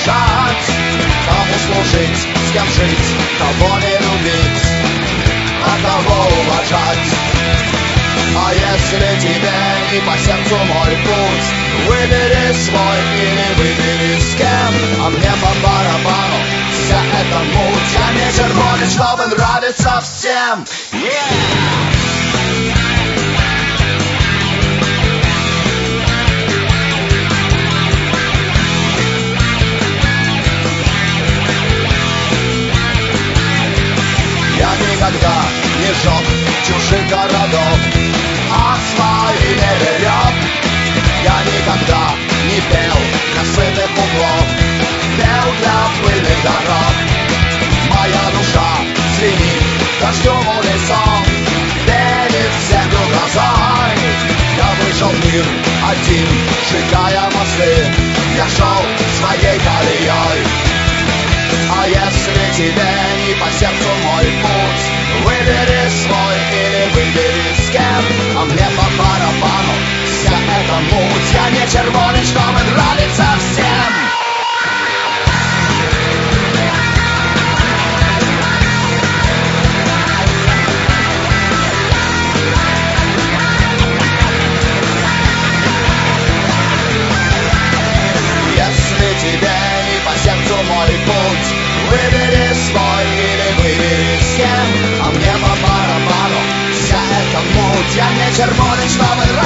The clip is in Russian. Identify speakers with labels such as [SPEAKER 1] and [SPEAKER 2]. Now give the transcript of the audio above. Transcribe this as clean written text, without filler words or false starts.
[SPEAKER 1] решать, кому служить, с кем жить, кого не любить, а кого уважать. А если тебе не по сердцу мой путь, выбери свой или выбери с кем. А мне по барабану вся эта муть. Я не червонец, чтобы нравиться всем. Я никогда не жег чужих городов, а свои не берег. Я никогда не пел для сытых углов, пел для пыльных дорог. Моя душа звенит дождем улицом, верит в землю грозой. Я вышел в мир один, сжигая мосты, я шел своей колеей. А если тебе не по сердцу мой путь, выбери свой или выбери с кем. А мне по барабану вся эта муть. Я не червонец, чтобы нравиться всем. Если тебе не по сердцу мой путь, выбери свой или выбери с кем. А мне по барабану вся эта муть. Я не червонец, чтобы нравиться.